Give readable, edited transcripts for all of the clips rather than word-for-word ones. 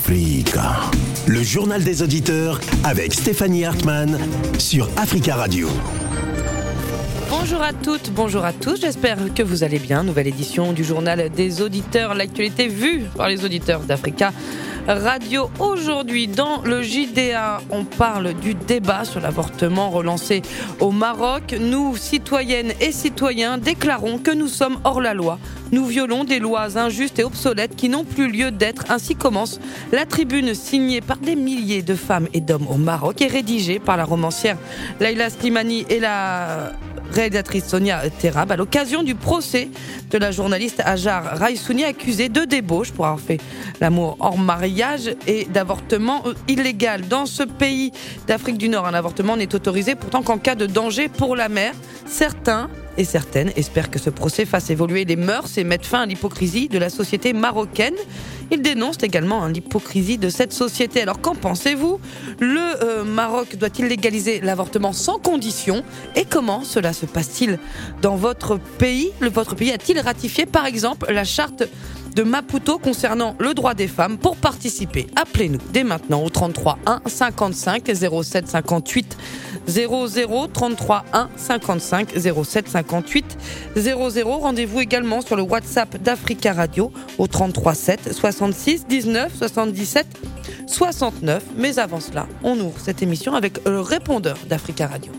Africa. Le journal des auditeurs avec Stéphanie Hartmann sur Africa Radio. Bonjour à toutes, bonjour à tous, j'espère que vous allez bien. Nouvelle édition du journal des auditeurs, l'actualité vue par les auditeurs d'Africa Radio. Aujourd'hui, dans le JDA, on parle du débat sur l'avortement relancé au Maroc. Nous, citoyennes et citoyens, déclarons que nous sommes hors la loi. Nous violons des lois injustes et obsolètes qui n'ont plus lieu d'être. Ainsi commence la tribune signée par des milliers de femmes et d'hommes au Maroc et rédigée par la romancière Laïla Slimani et la réalisatrice Sonia Terab à l'occasion du procès de la journaliste Hajar Raïsouni, accusée de débauche pour avoir fait l'amour hors mariage et d'avortement illégal. Dans ce pays d'Afrique du Nord, un avortement n'est autorisé pourtant qu'en cas de danger pour la mère. Certains et certaines espèrent que ce procès fasse évoluer les mœurs et mette fin à l'hypocrisie de la société marocaine. Ils dénoncent également l'hypocrisie de cette société. Alors qu'en pensez-vous ? Le Maroc doit-il légaliser l'avortement sans condition ? Et comment cela se passe-t-il dans votre pays ? Votre pays a-t-il ratifié par exemple la charte de Maputo concernant le droit des femmes? Pour participer, appelez-nous dès maintenant au 33 1 55 07 58 00 33 1 55 07 58 00. Rendez-vous également sur le WhatsApp d'Africa Radio au 33 7 66 19 77 69. Mais avant cela, on ouvre cette émission avec le répondeur d'Africa Radio.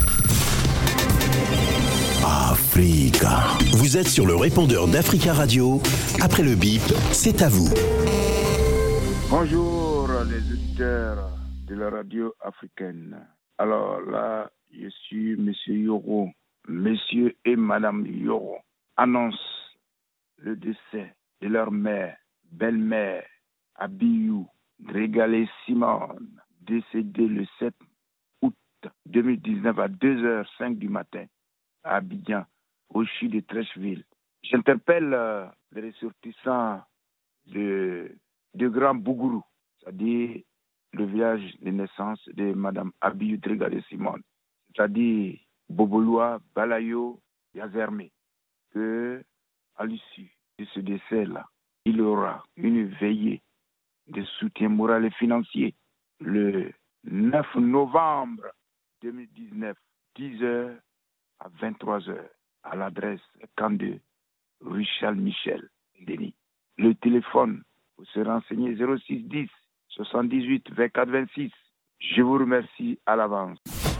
Africa. Vous êtes sur le répondeur d'Africa Radio. Après le bip, c'est à vous. Bonjour les auditeurs de la radio africaine. Alors là, je suis Monsieur Yoro. Monsieur et Madame Yoro annoncent le décès de leur mère, belle-mère, Abiyou Drégalé Simone, décédée le 7 août 2019 à 2h05 du matin à Abidjan, au CHU de Trècheville. J'interpelle les ressortissants de Grand Bougourou, c'est-à-dire le village de naissance de Madame Abiyou Drégalé Simone, c'est-à-dire Boboloa, Balayo, Yazermé, que à l'issue de ce décès-là, il y aura une veillée de soutien moral et financier le 9 novembre 2019, 10h à 23h, à l'adresse camp de Richard Michel, Denis. Le téléphone pour se renseigner 06 10 78 24 26. Je vous remercie à l'avance.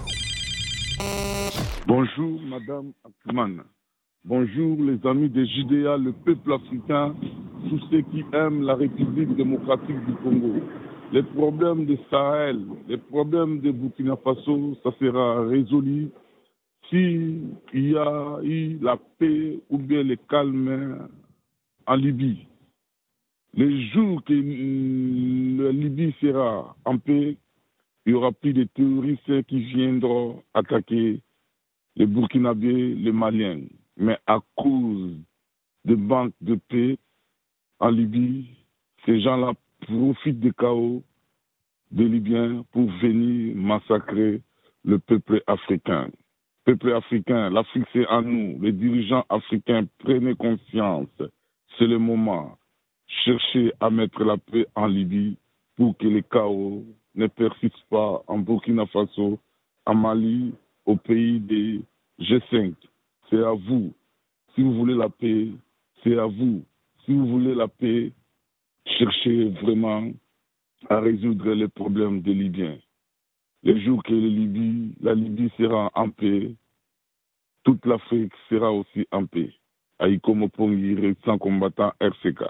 Bonjour Madame Hartmann. Bonjour les amis de JDA, le peuple africain, tous ceux qui aiment la République démocratique du Congo. Les problèmes de Sahel, les problèmes de Burkina Faso, ça sera résolu s'il y a eu la paix ou bien le calme en Libye. Les jours que la Libye sera en paix, il n'y aura plus de terroristes qui viendront attaquer les Burkinabés, les Maliens. Mais à cause de manque de paix en Libye, ces gens-là profitent du chaos des Libyens pour venir massacrer le peuple africain. Peuple africain, l'Afrique c'est à nous. Les dirigeants africains, prenez conscience. C'est le moment. Cherchez à mettre la paix en Libye pour que le chaos ne persiste pas en Burkina Faso, en Mali, au pays des G5. C'est à vous. Si vous voulez la paix, c'est à vous. Si vous voulez la paix, cherchez vraiment à résoudre les problèmes des Libyens. Le jour que la Libye sera en paix, toute l'Afrique sera aussi en paix. Aïko Mopongi, résistant combattant RCK.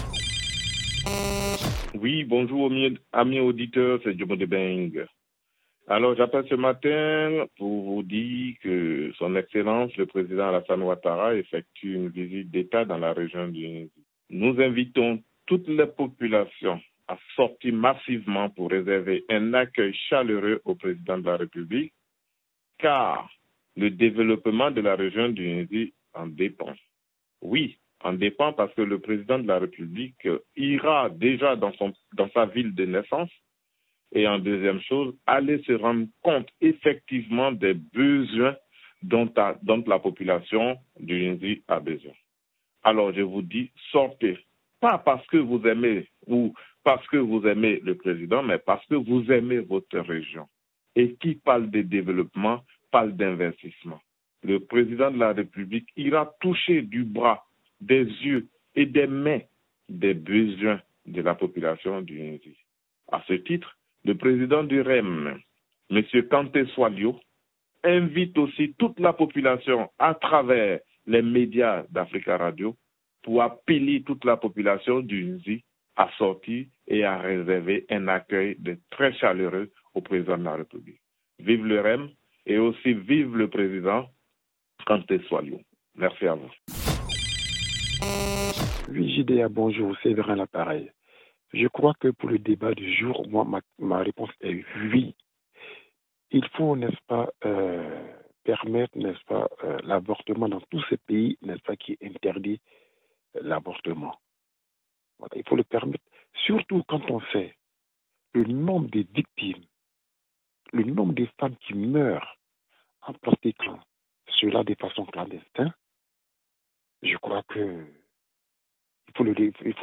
Oui, bonjour amis auditeurs, c'est Djomo Debeng. Alors j'appelle ce matin pour vous dire que son Excellence, le président Alassane Ouattara, effectue une visite d'État dans la région du Nizi. Nous invitons toutes les populations à sortir massivement pour réserver un accueil chaleureux au président de la République, car le développement de la région du Nizi en dépend. Oui, en dépend parce que le président de la République ira déjà dans sa ville de naissance et en deuxième chose, aller se rendre compte effectivement des besoins dont la population du Nizi a besoin. Alors je vous dis, sortez. Pas parce que vous aimez ou parce que vous aimez le président, mais parce que vous aimez votre région. Et qui parle de développement, parle d'investissement. Le président de la République ira toucher du bras, des yeux et des mains des besoins de la population du Nzi. À ce titre, le président du REM, M. Kanté Swalio, invite aussi toute la population à travers les médias d'Africa Radio pour appeler toute la population du Nzi à sortir et à réserver un accueil très chaleureux au président de la République. Vive le REM et aussi vive le président Kanté Swalio. Merci à vous. Oui, JDA, bonjour, c'est Séverin l'appareil. Je crois que pour le débat du jour, moi, ma réponse est oui. Il faut, n'est-ce pas, permettre, n'est-ce pas, l'avortement dans tous ces pays, n'est-ce pas, qui interdit l'avortement. Voilà, il faut le permettre, surtout quand on sait le nombre de victimes, le nombre de femmes qui meurent en pratiquant cela de façon clandestine. Je crois que il faut le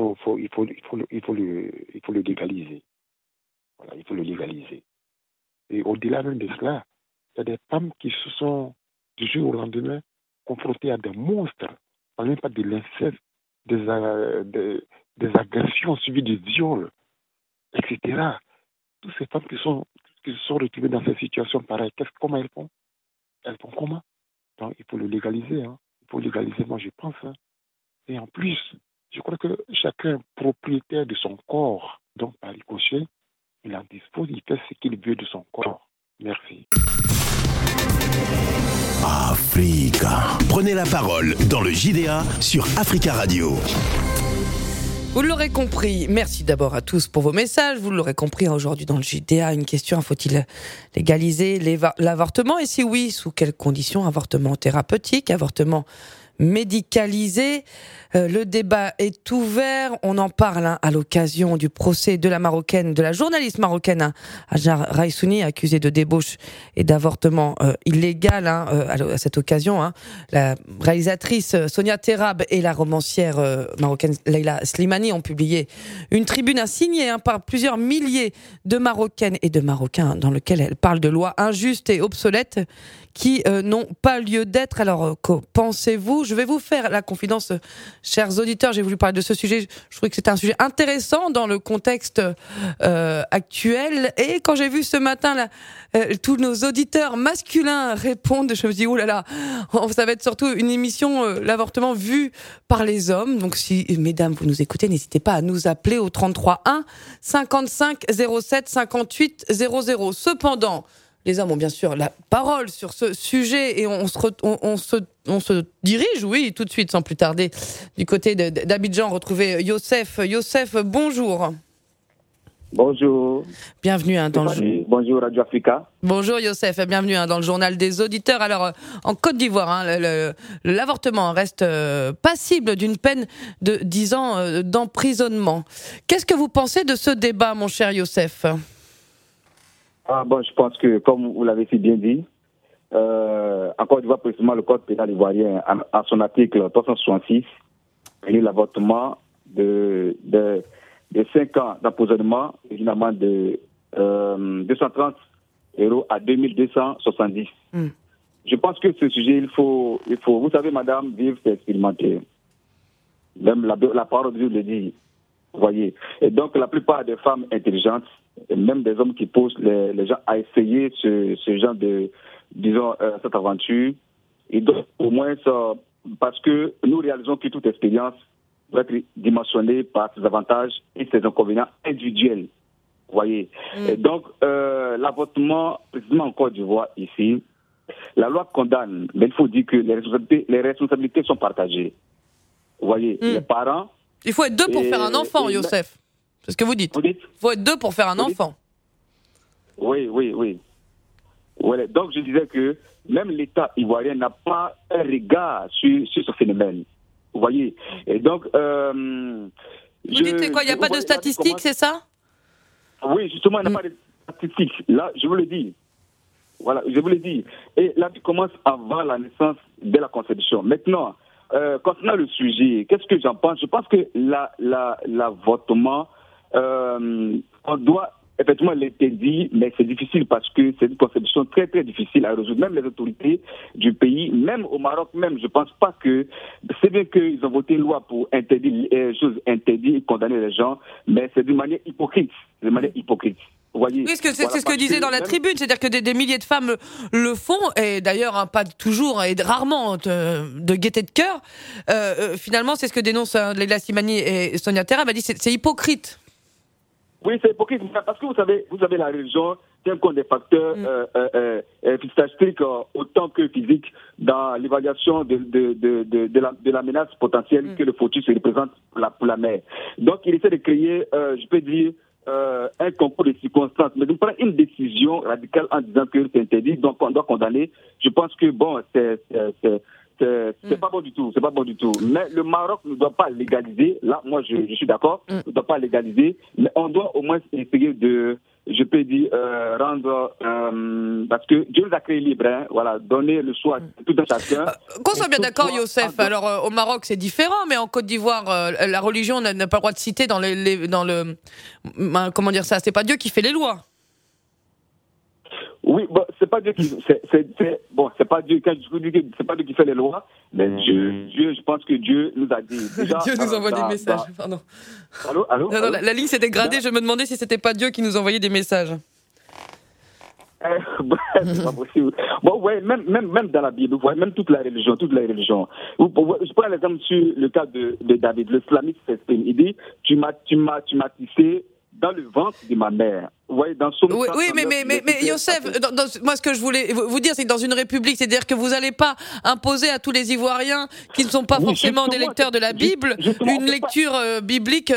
légaliser. Voilà, il faut le légaliser. Et au-delà même de cela, il y a des femmes qui se sont du jour au lendemain confrontées à des monstres, par exemple pas de l'inceste, des agressions suivies de viols, etc. Toutes ces femmes qui se sont retrouvées dans ces situations pareilles, comment elles font? Elles font comment? Donc il faut le légaliser. Hein. Il faut légaliser, moi je pense. Hein. Et en plus, je crois que chacun est propriétaire de son corps. Donc par ricochet, il en dispose, il fait ce qu'il veut de son corps. Merci. Africa. Prenez la parole dans le JDA sur Africa Radio. Vous l'aurez compris, merci d'abord à tous pour vos messages. Vous l'aurez compris, aujourd'hui dans le JDA, une question, faut-il légaliser l'avortement? Et si oui, sous quelles conditions? Avortement thérapeutique, avortement médicalisé. Le débat est ouvert. On en parle à l'occasion du procès de la journaliste marocaine Hajar Raissouni, accusée de débauche et d'avortement illégal. À cette occasion, la réalisatrice Sonia Terab et la romancière marocaine Leila Slimani ont publié une tribune signée par plusieurs milliers de Marocaines et de Marocains, dans lequel elles parlent de lois injustes et obsolètes qui n'ont pas lieu d'être. Alors, que pensez-vous? Je vais vous faire la confidence, chers auditeurs. J'ai voulu parler de ce sujet. Je trouvais que c'était un sujet intéressant dans le contexte actuel. Et quand j'ai vu ce matin tous nos auditeurs masculins répondre, je me dis, oh là là, ça va être surtout une émission, l'avortement vu par les hommes. Donc si, mesdames, vous nous écoutez, n'hésitez pas à nous appeler au 33 1 55 07 58 00. Cependant, les hommes ont bien sûr la parole sur ce sujet et on se dirige, oui, tout de suite, sans plus tarder, du côté d'Abidjan, retrouver Youssef. Youssef, bonjour. Bonjour. Bienvenue Bonjour Radio Africa. Bonjour Youssef, bienvenue dans le journal des auditeurs. Alors, en Côte d'Ivoire, l'avortement reste passible d'une peine de 10 ans d'emprisonnement. Qu'est-ce que vous pensez de ce débat, mon cher Youssef ? Je pense que, comme vous l'avez si bien dit, en Côte d'Ivoire, précisément, le Code pénal ivoirien, à son article 366, il l'avortement de 5 ans d'emprisonnement, évidemment de 230 € à 2270. Je pense que ce sujet, il faut, vous savez, madame, vivre, c'est expérimenter. Même la parole de Dieu le dit. Vous voyez. Et donc, la plupart des femmes intelligentes, et même des hommes qui poussent les gens à essayer ce genre de, disons, cette aventure, et donc, au moins, parce que nous réalisons que toute expérience doit être dimensionnée par ses avantages et ses inconvénients individuels. Vous voyez. Et donc, l'avortement, précisément en Côte d'Ivoire, ici, la loi condamne, mais il faut dire que les responsabilités sont partagées. Vous voyez, les parents... Il faut être deux pour faire un enfant, Youssef. C'est ce que vous dites. Il faut être deux pour faire un enfant. Oui. Voilà. Donc, je disais que même l'État ivoirien n'a pas un regard sur ce phénomène. Vous voyez. Et donc... vous dites, c'est quoi? Il n'y a pas de statistiques, c'est ça? Oui, justement, il n'y a pas de statistiques. Là, je vous le dis. Voilà, je vous le dis. Et la vie commence avant la naissance de la conception. Maintenant... concernant le sujet, qu'est-ce que j'en pense? Je pense que l'avortement on doit effectivement l'interdire, mais c'est difficile parce que c'est une conception très très difficile à résoudre. Même les autorités du pays, même au Maroc, même, je pense pas que c'est bien qu'ils ont voté une loi pour interdire les choses interdites et condamner les gens, mais c'est d'une manière hypocrite. Vous voyez, oui, c'est ce que disait dans la tribune, c'est-à-dire que des milliers de femmes le font, et d'ailleurs pas toujours et rarement de gaieté de cœur. Finalement, c'est ce que dénoncent Leila Slimani et Sonia Terra. Elle dit c'est hypocrite. Oui, c'est hypocrite, parce que vous savez la religion tient compte des facteurs physiologiques autant que physiques dans l'évaluation de la menace potentielle que le fœtus représente pour la mère. Donc, il essaie de créer, je peux dire, un concours de circonstances, mais de prendre une décision radicale en disant que c'est interdit, donc on doit condamner. Je pense que bon, c'est pas bon du tout, Mais le Maroc ne doit pas légaliser. Là, moi, je suis d'accord, ne doit pas légaliser, mais on doit au moins essayer de, je peux dire, rendre, parce que Dieu nous a créés libres, hein, voilà, donner le choix à tout un chacun. Qu'on soit bien d'accord, Youssef. Alors, au Maroc, c'est différent, mais en Côte d'Ivoire, la religion n'a pas le droit de citer dans le, comment dire ça, c'est pas Dieu qui fait les lois. Oui, bon, c'est pas Dieu qui, c'est pas Dieu, quand je vous dis que c'est pas Dieu qui fait les lois, mais Dieu, je pense que Dieu nous a dit. Déjà, Dieu nous envoie des messages, pardon. Allô? Non, la ligne s'est dégradée, je me demandais si c'était pas Dieu qui nous envoyait des messages. C'est pas possible. Bon, ouais, même dans la Bible, vous voyez, même toute la religion. Je prends l'exemple sur le cas de David, le slamiste s'exprime. Il dit, tu m'as tissé dans le ventre de ma mère. Vous voyez, dans son oui, mais Youssef, moi ce que je voulais vous dire, c'est que dans une république, c'est-à-dire que vous n'allez pas imposer à tous les Ivoiriens qui ne sont pas forcément des lecteurs de la Bible une lecture biblique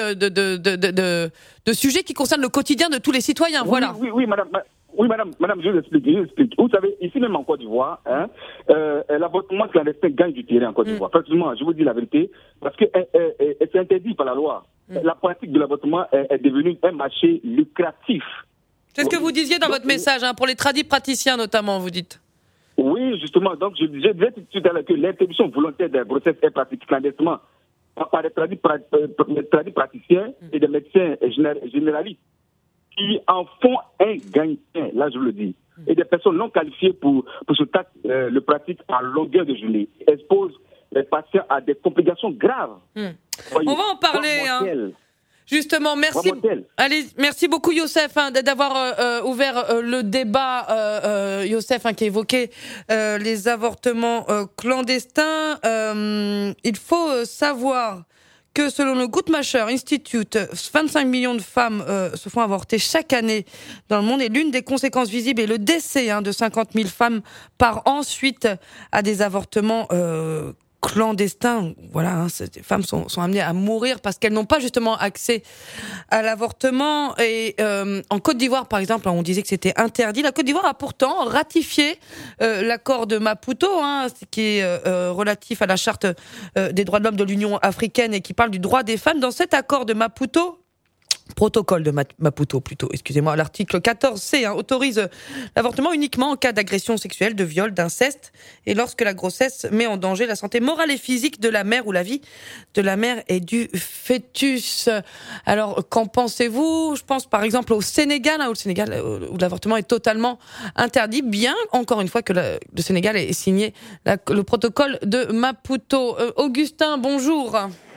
de sujets qui concernent le quotidien de tous les citoyens. Voilà. Oui, madame. Oui, madame, je vous explique. Vous savez, ici même en Côte d'Ivoire, l'avortement clandestin gagne du terrain en Côte d'Ivoire. Franchement, je vous dis la vérité, parce que c'est interdit par la loi. La pratique de l'avortement est devenue un marché lucratif. C'est ce que vous disiez dans votre message, pour les tradis praticiens notamment, vous dites. Oui, justement. Donc, je disais tout à l'heure que l'interruption volontaire des grossesses est pratiquée clandestinement par des tradis praticiens et des médecins généralistes qui en font un gagne-pain, là je le dis. Et des personnes non qualifiées pour ce acte le pratiquent à longueur de journée, exposent les patients à des complications graves. Voyez, on va en parler. Justement, merci. Allez, merci beaucoup Youssef d'avoir ouvert le débat. Youssef qui évoquait les avortements clandestins. Il faut savoir que selon le Guttmacher Institute, 25 millions de femmes se font avorter chaque année dans le monde, et l'une des conséquences visibles est le décès de 50 000 femmes par an suite à des avortements clandestins. Voilà, ces femmes sont amenées à mourir parce qu'elles n'ont pas justement accès à l'avortement. Et en Côte d'Ivoire, par exemple, on disait que c'était interdit. La Côte d'Ivoire a pourtant ratifié l'accord de Maputo, qui est relatif à la charte des droits de l'homme de l'Union africaine et qui parle du droit des femmes. Dans cet accord de Maputo, protocole de Maputo plutôt, excusez-moi, l'article 14C autorise l'avortement uniquement en cas d'agression sexuelle, de viol, d'inceste, et lorsque la grossesse met en danger la santé morale et physique de la mère ou la vie de la mère et du fœtus. Alors, qu'en pensez-vous? Je pense par exemple au Sénégal, où l'avortement est totalement interdit, bien, encore une fois, que le Sénégal ait signé le protocole de Maputo. Augustin, bonjour.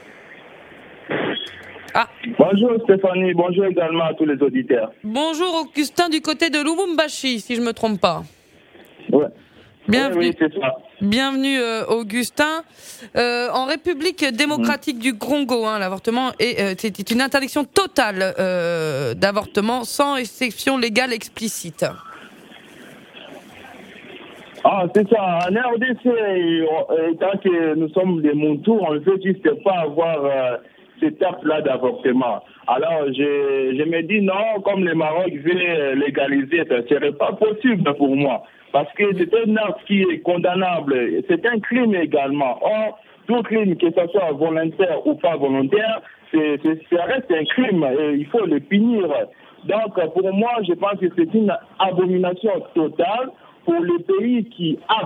Bonjour Stéphanie, bonjour également à tous les auditeurs. Bonjour Augustin du côté de Lubumbashi, si je ne me trompe pas. Ouais. Bienvenue. Oui, c'est ça. Bienvenue Augustin. En République démocratique du Congo, l'avortement c'est une interdiction totale d'avortement sans exception légale explicite. C'est ça. En RDC, tant que nous sommes des Moutous, on ne veut juste pas avoir cette étape-là d'avortement. Alors, je me dis non, comme le Maroc veut légaliser, ça ne serait pas possible pour moi. Parce que c'est un acte qui est condamnable. C'est un crime également. Or, tout crime, que ce soit volontaire ou pas volontaire, ça reste un crime et il faut le punir. Donc, pour moi, je pense que c'est une abomination totale pour les pays qui actent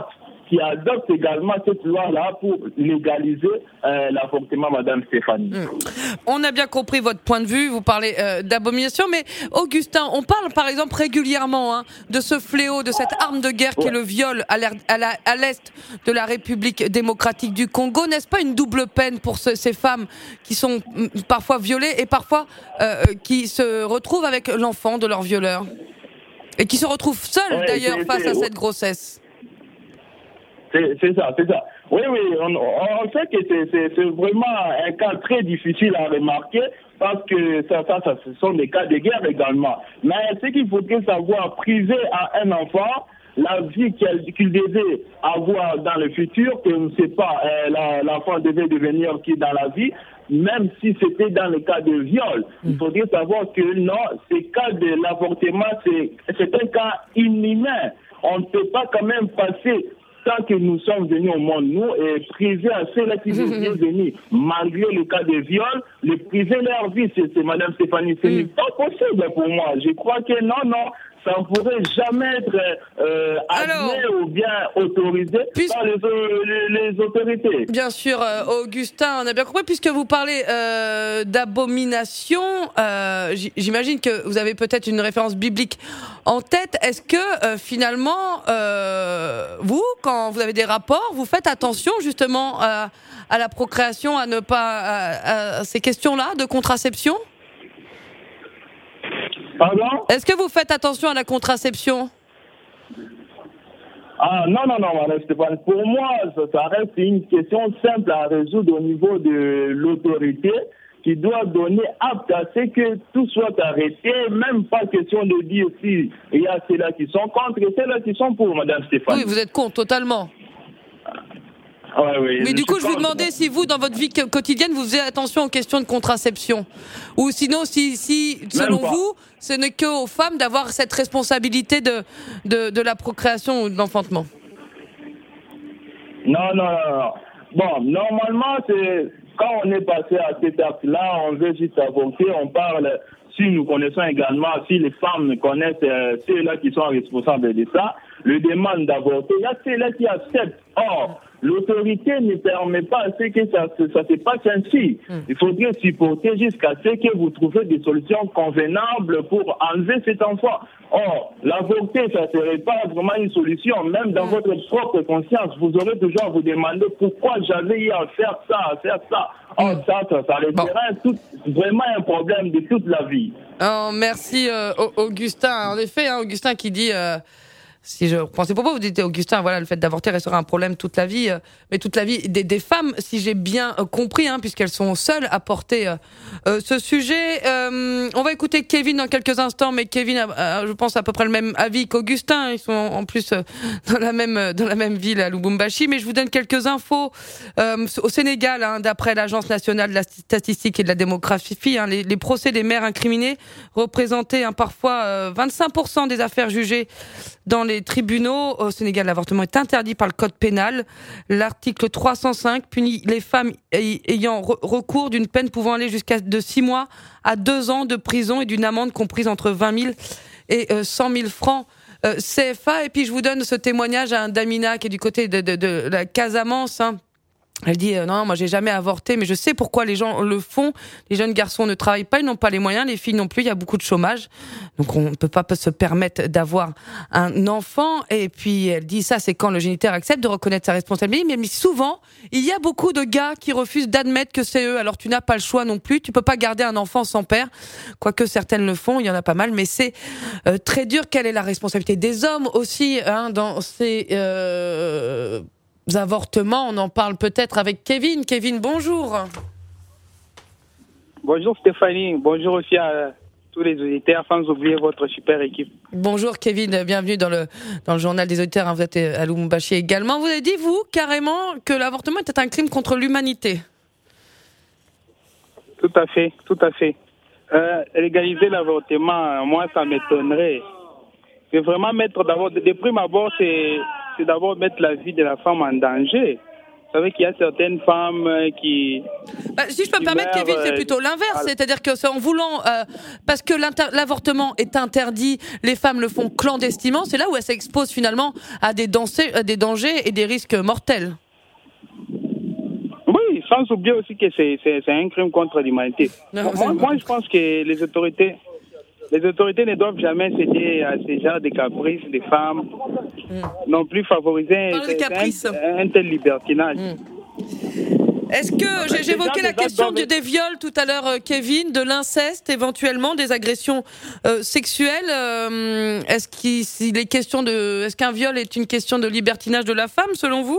qui adopte également cette loi-là pour légaliser l'avortement, Madame Stéphanie. On a bien compris votre point de vue, vous parlez d'abomination, mais Augustin, on parle par exemple régulièrement de ce fléau, de cette arme de guerre qui est le viol à l'est de la République démocratique du Congo. N'est-ce pas une double peine pour ces femmes qui sont parfois violées et parfois qui se retrouvent avec l'enfant de leur violeur et qui se retrouvent seules d'ailleurs face à cette grossesse? C'est ça. Oui, on sait que c'est vraiment un cas très difficile à remarquer parce que ça, ce sont des cas de guerre également. Mais ce qu'il faudrait savoir, priver à un enfant la vie qu'il devait avoir dans le futur, que on ne sait pas, l'enfant devait devenir qui dans la vie, même si c'était dans le cas de viol. Il faudrait savoir que non, ces cas de l'avortement, c'est un cas inhumain. On ne peut pas quand même passer tant que nous sommes venus au monde, nous, et priver à ceux-là qui sont venus, malgré le cas de viol, les priver leur vie, c'est Mme Stéphanie, ce n'est pas possible pour moi. Je crois que non, ça ne pourrait jamais être admis ou bien autorisé par les autorités. Bien sûr, Augustin, on a bien compris, puisque vous parlez d'abomination, j'imagine que vous avez peut-être une référence biblique en tête. Est-ce que finalement, vous, quand vous avez des rapports, vous faites attention justement à la procréation, à ne pas à ces questions-là de contraception? Pardon? Est-ce que vous faites attention à la contraception? Non, Madame Stéphane. Pour moi, ça reste une question simple à résoudre au niveau de l'autorité qui doit donner acte à ce que tout soit arrêté, même pas question de dire si il y a ceux-là qui sont contre et ceux-là qui sont pour, Madame Stéphane. Oui, vous êtes contre, totalement. Oui, mais du coup, je vous demandais si vous, dans votre vie quotidienne, vous faisiez attention aux questions de contraception. Ou sinon, si selon vous, ce n'est qu'aux femmes d'avoir cette responsabilité de la procréation ou de l'enfantement. Non. Bon, normalement, c'est quand on est passé à cette étape-là, on veut juste avorter, on parle, si nous connaissons également, si les femmes connaissent ceux-là qui sont responsables de ça, le demande d'avorter, il y a ceux-là qui acceptent. Or, l'autorité ne permet pas à ce que ça se passe ainsi. Il faudrait supporter jusqu'à ce que vous trouvez des solutions convenables pour enlever cet enfant. Or, l'avorter, ça ne serait pas vraiment une solution. Même dans votre propre conscience, vous aurez toujours à vous demander pourquoi j'avais eu à faire ça. Or, ça restera vraiment un problème de toute la vie. Oh, merci Augustin. En effet, Augustin qui dit... Si je reprends ces propos, vous dites, Augustin, voilà, le fait d'avorter restera un problème toute la vie, mais toute la vie des femmes, si j'ai bien compris, puisqu'elles sont seules à porter ce sujet. On va écouter Kevin dans quelques instants, mais Kevin a, je pense, à peu près le même avis qu'Augustin. Ils sont en plus dans la même ville, à Lubumbashi. Mais je vous donne quelques infos. Au Sénégal, d'après l'Agence nationale de la statistique et de la démographie, les procès des mères incriminées représentaient parfois 25% des affaires jugées dans les tribunaux. Au Sénégal, l'avortement est interdit par le code pénal. L'article 305 punit les femmes ayant recours d'une peine pouvant aller jusqu'à de 6 mois à 2 ans de prison et d'une amende comprise entre 20 000 et 100 000 francs CFA. Et puis je vous donne ce témoignage d'Amina qui est du côté de la Casamance. Elle dit non, moi j'ai jamais avorté, mais je sais pourquoi les gens le font. Les jeunes garçons ne travaillent pas, ils n'ont pas les moyens, les filles non plus, il y a beaucoup de chômage. Donc on ne peut pas se permettre d'avoir un enfant. Et puis elle dit ça, c'est quand le géniteur accepte de reconnaître sa responsabilité. Mais souvent, il y a beaucoup de gars qui refusent d'admettre que c'est eux. Alors tu n'as pas le choix non plus, tu peux pas garder un enfant sans père. Quoique certaines le font, il y en a pas mal, mais c'est très dur. Quelle est la responsabilité des hommes aussi dans ces... avortements, on en parle peut-être avec Kevin. Kevin, bonjour. Bonjour Stéphanie, bonjour aussi à tous les auditeurs, sans oublier votre super équipe. Bonjour Kevin, bienvenue dans le journal des auditeurs, vous êtes à Lubumbashi également. Vous avez dit, vous, carrément, que l'avortement était un crime contre l'humanité. Tout à fait. Légaliser l'avortement, moi, ça m'étonnerait. C'est vraiment mettre d'abord, de prime abord, c'est d'abord mettre la vie de la femme en danger. Vous savez qu'il y a certaines femmes qui... si je peux me permettre, Kevin, c'est plutôt l'inverse. C'est-à-dire que c'est en voulant... parce que l'avortement est interdit, les femmes le font clandestinement, c'est là où elles s'exposent finalement à des dangers et des risques mortels. Oui, sans oublier aussi que c'est un crime contre l'humanité. Moi, je pense que les autorités ne doivent jamais céder à ces genres de caprices des femmes, non plus favoriser un tel libertinage. Est-ce que j'évoquais la question des viols tout à l'heure, Kevin, de l'inceste éventuellement, des agressions sexuelles. Est-ce qu'un viol est une question de libertinage de la femme, selon vous ?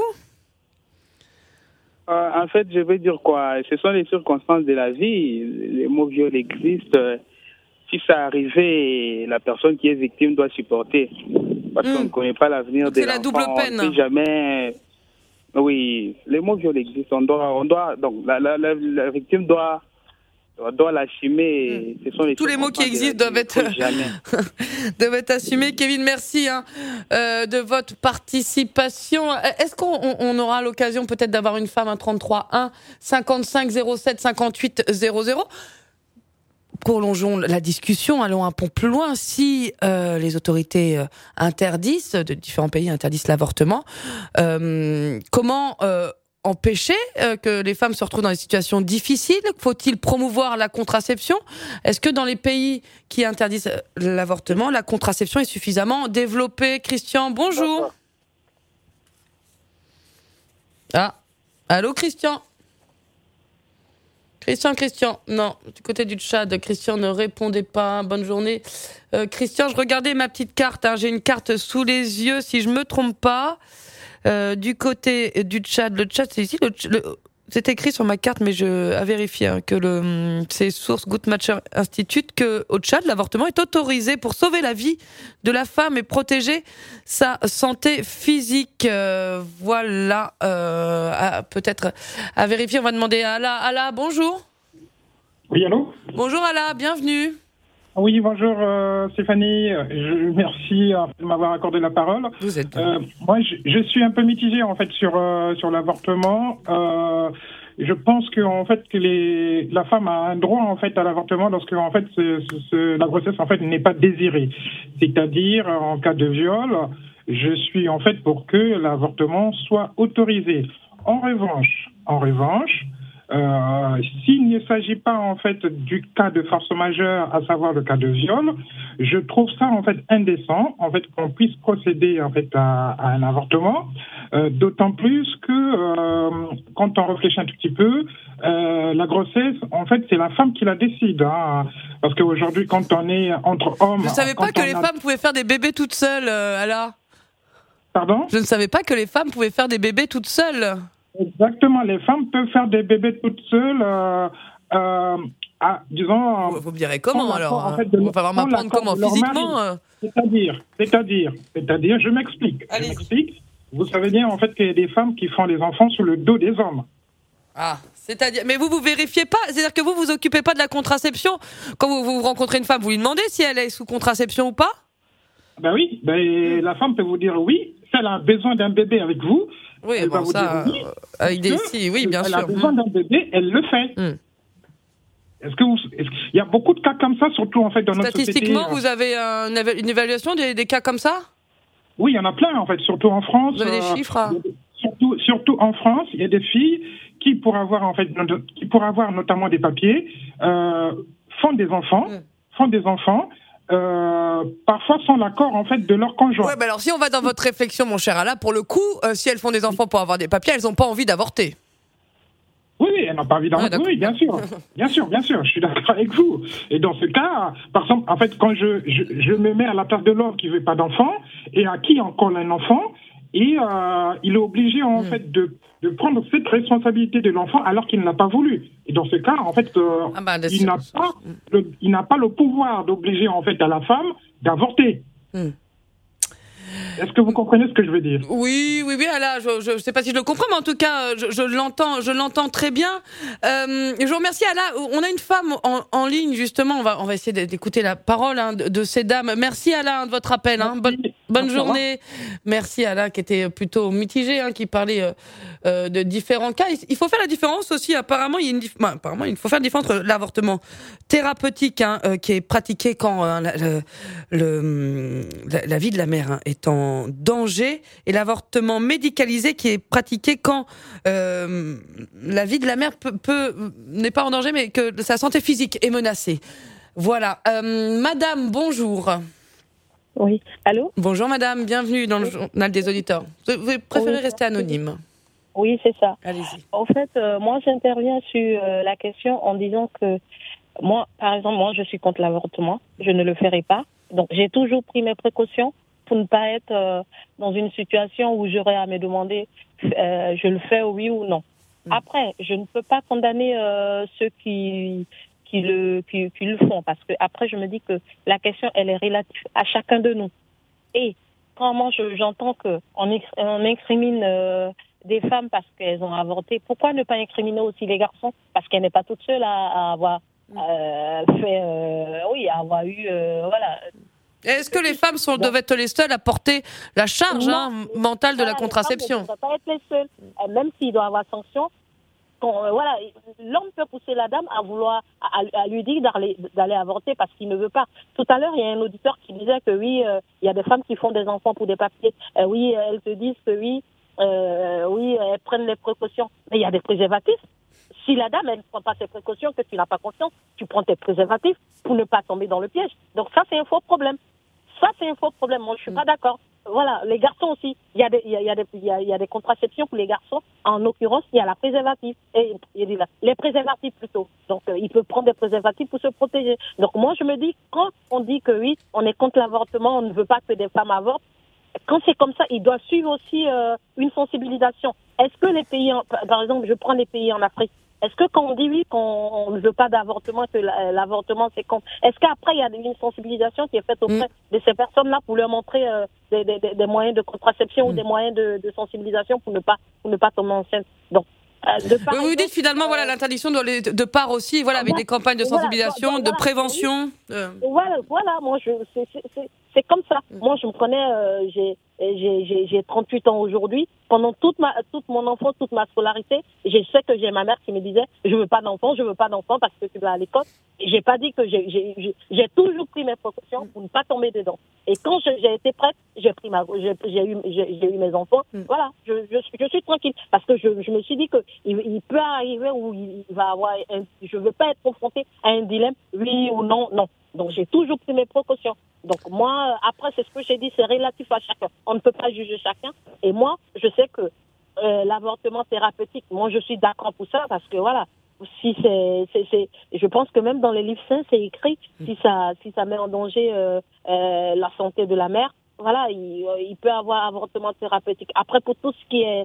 En fait, je veux dire quoi ? Ce sont les circonstances de la vie. Les mots viol existent. Si ça arrivait, la personne qui est victime doit supporter. Parce qu'on ne connaît pas l'avenir de l'enfant. C'est la double peine. On ne sait jamais. Oui, les mots viol existent. Donc, la victime doit l'assumer. Ce sont tous les mots qui existent doivent être assumés. Kevin, merci de votre participation. Est-ce qu'on aura l'occasion peut-être d'avoir une femme, un 33 1 55 07 58 00 ? Prolongeons la discussion, allons un peu plus loin. Si les autorités de différents pays interdisent l'avortement, comment empêcher que les femmes se retrouvent dans des situations difficiles ? Faut-il promouvoir la contraception ? Est-ce que dans les pays qui interdisent l'avortement, la contraception est suffisamment développée ? Christian, bonjour. Ah, allô Christian ? Christian, non, du côté du Tchad, Christian ne répondait pas. Bonne journée. Christian, je regardais ma petite carte, j'ai une carte sous les yeux, si je me trompe pas. Du côté du Tchad, le Tchad, c'est ici, c'est écrit sur ma carte, mais à vérifier que c'est source Guttmacher Institute que au Tchad, l'avortement est autorisé pour sauver la vie de la femme et protéger sa santé physique. Voilà, peut-être à vérifier. On va demander à Ala, bonjour. Oui, allô. Bonjour Ala, bienvenue. Oui, bonjour Stéphanie. Merci de m'avoir accordé la parole. Vous êtes moi, je suis un peu mitigé en fait sur l'avortement. Je pense que en fait la femme a un droit en fait à l'avortement lorsque en fait la grossesse en fait n'est pas désirée. C'est-à-dire en cas de viol, je suis en fait pour que l'avortement soit autorisé. En revanche. S'il ne s'agit pas en fait du cas de force majeure, à savoir le cas de viol, je trouve ça en fait indécent en fait qu'on puisse procéder en fait à un avortement, d'autant plus que quand on réfléchit un tout petit peu, la grossesse en fait c'est la femme qui la décide, parce qu'aujourd'hui quand on est entre hommes. Je ne savais pas que les femmes pouvaient faire des bébés toutes seules, Ala. Pardon ? Je ne savais pas que les femmes pouvaient faire des bébés toutes seules. Exactement, les femmes peuvent faire des bébés toutes seules, disons... Vous me direz comment alors en fait, il va falloir m'apprendre comment, physiquement C'est-à-dire, je m'explique. Vous savez bien en fait qu'il y a des femmes qui font des enfants sous le dos des hommes. Ah, c'est-à-dire, mais vous vérifiez pas, c'est-à-dire que vous occupez pas de la contraception. Quand vous rencontrez une femme, vous lui demandez si elle est sous contraception ou pas ? Ben oui, la femme peut vous dire oui, si elle a besoin d'un bébé avec vous, oui, elle va vous dire oui. Oui, bien sûr. Elle a besoin d'un bébé, elle le fait. Il y a beaucoup de cas comme ça, surtout en fait dans notre société. Statistiquement, vous avez une évaluation des cas comme ça ? Oui, il y en a plein en fait, surtout en France. Vous avez des chiffres surtout en France, il y a des filles qui, pour avoir notamment des papiers, font des enfants. Parfois sans l'accord en fait de leur conjoint. Ouais, alors si on va dans votre réflexion, mon cher Ala, pour le coup, si elles font des enfants pour avoir des papiers, elles n'ont pas envie d'avorter. Oui, elles n'ont pas envie d'avorter. Oui, bien sûr, je suis d'accord avec vous. Et dans ce cas, par exemple, en fait, quand je me mets à la place de l'homme qui veut pas d'enfant et à qui on colle un enfant, et il est obligé en fait de prendre cette responsabilité de l'enfant alors qu'il n'a pas voulu. Et dans ce cas, en fait, il n'a pas le pouvoir d'obliger en fait à la femme d'avorter. Est-ce que vous comprenez ce que je veux dire ? Oui, Ala, je ne sais pas si je le comprends, mais en tout cas, je l'entends très bien. Je vous remercie, Ala. On a une femme en ligne, justement. On va essayer d'écouter la parole de ces dames. Merci, Ala, de votre appel. Bonne journée. Merci Alain, qui était plutôt mitigé, qui parlait de différents cas. Il faut faire la différence aussi. Apparemment, il faut faire la différence entre l'avortement thérapeutique qui est pratiqué quand la vie de la mère est en danger, et l'avortement médicalisé qui est pratiqué quand la vie de la mère n'est pas en danger, mais que sa santé physique est menacée. Voilà. Madame, bonjour. Oui, allô ? Bonjour madame, bienvenue dans le journal des auditeurs. Vous préférez rester anonyme ? Oui, c'est ça. Allez-y. En fait, moi j'interviens sur la question en disant que moi, par exemple, je suis contre l'avortement, je ne le ferai pas. Donc j'ai toujours pris mes précautions pour ne pas être dans une situation où j'aurais à me demander je le fais oui ou non. Après, je ne peux pas condamner ceux qui le font, parce que après je me dis que la question elle est relative à chacun de nous. Et quand moi j'entends que on incrimine des femmes parce qu'elles ont avorté, pourquoi ne pas incriminer aussi les garçons, parce qu'elle n'est pas toute seule à avoir avoir eu voilà. Est-ce que les femmes doivent être les seules à porter la charge mentale de la contraception ? Ne doivent pas être les seules, même s'il doit y avoir sanction. L'homme peut pousser la dame à vouloir à lui dire d'aller avorter parce qu'il ne veut pas. Tout à l'heure, il y a un auditeur qui disait que oui, il y a des femmes qui font des enfants pour des papiers. Oui, elles te disent que oui, elles prennent les précautions. Mais il y a des préservatifs. Si la dame, elle ne prend pas ses précautions, que tu n'as pas confiance, tu prends tes préservatifs pour ne pas tomber dans le piège. Donc ça, c'est un faux problème. Moi, je suis pas d'accord. Voilà, les garçons aussi. Il y a des contraceptions pour les garçons. En l'occurrence, il y a la préservative. Les préservatifs plutôt. Donc, il peut prendre des préservatifs pour se protéger. Donc, moi, je me dis, quand on dit que oui, on est contre l'avortement, on ne veut pas que des femmes avortent, quand c'est comme ça, il doit suivre aussi une sensibilisation. Est-ce que les pays, par exemple, je prends les pays en Afrique, est-ce que quand on dit oui, qu'on ne veut pas d'avortement, que l'avortement c'est con, est-ce qu'après il y a une sensibilisation qui est faite auprès de ces personnes-là pour leur montrer des moyens de contraception ou des moyens de sensibilisation pour ne pas tomber enceinte? Donc, vous dites finalement l'interdiction de part aussi, avec des campagnes de sensibilisation, de prévention. Moi c'est comme ça. Moi je me connais, j'ai 38 ans aujourd'hui. Pendant toute mon enfance, toute ma scolarité, je sais que j'ai ma mère qui me disait je veux pas d'enfant parce que tu vas à l'école. Et j'ai pas dit que j'ai toujours pris mes précautions pour ne pas tomber dedans. Et quand j'ai été prête, j'ai eu mes enfants. Voilà, je suis tranquille parce que je me suis dit que il peut arriver où il va avoir je veux pas être confrontée à un dilemme oui ou non. Donc j'ai toujours pris mes précautions. Donc moi, après c'est ce que j'ai dit, c'est relatif à chacun. On ne peut pas juger chacun. Et moi, je sais que l'avortement thérapeutique, moi je suis d'accord pour ça parce que si je pense que même dans les livres saints c'est écrit si ça met en danger la santé de la mère, il peut avoir avortement thérapeutique. Après pour tout ce qui est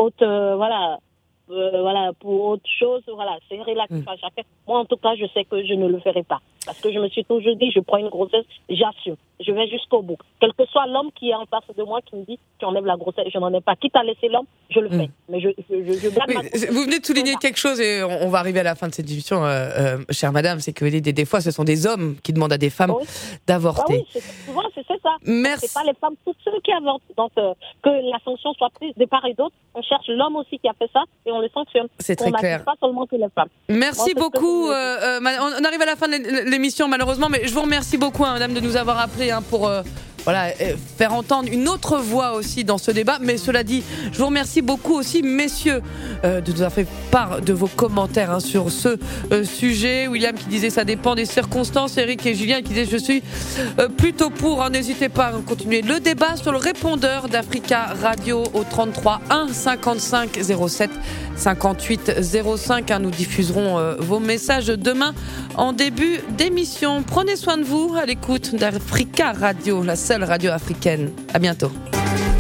pour autre chose, c'est relatif à chacun. Moi, en tout cas, je sais que je ne le ferai pas. Parce que je me suis toujours dit, je prends une grossesse, j'assume. Je vais jusqu'au bout. Quel que soit l'homme qui est en face de moi qui me dit, tu enlèves la grossesse, je n'en ai pas. Quitte à laisser l'homme, je le fais. Mais je garde ma grossesse. Vous venez de souligner quelque chose, et on va arriver à la fin de cette discussion, chère madame, c'est que des fois, ce sont des hommes qui demandent à des femmes d'avorter. Souvent, c'est ça. Merci. C'est pas les femmes, toutes ceux qui avortent. Donc, que la sanction soit prise de part et d'autre, on cherche l'homme aussi qui a fait ça, et on le sanctionne. C'est très clair. Pas seulement que les femmes. Merci beaucoup. On arrive à la fin de l'émission, malheureusement, mais je vous remercie beaucoup, madame, de nous avoir appelé pour faire entendre une autre voix aussi dans ce débat. Mais cela dit, je vous remercie beaucoup aussi, messieurs, de nous avoir fait part de vos commentaires sur ce sujet. William qui disait ça dépend des circonstances, Eric et Julien qui disaient je suis plutôt pour. N'hésitez pas à continuer le débat sur le répondeur d'Africa Radio au 33 1 55 07 58 05. Nous diffuserons vos messages demain en début d'émission. Prenez soin de vous à l'écoute d'Africa Radio, la seule radio africaine. À bientôt.